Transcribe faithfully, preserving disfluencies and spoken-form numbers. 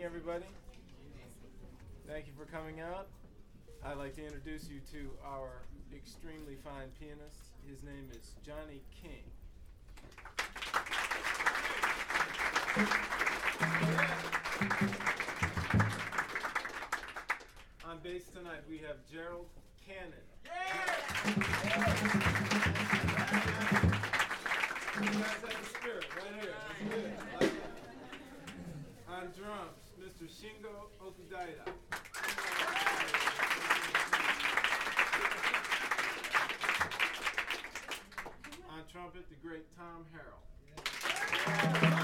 evening, everybody. Thank you for coming out. I'd like to introduce you to our extremely fine pianist. His name is Johnny King. On bass tonight, we have Gerald Cannon. You guys have the spirit right here. That's good. I like that. On drums, Mister Shingo Okudaira. On trumpet, the great Tom Harrell.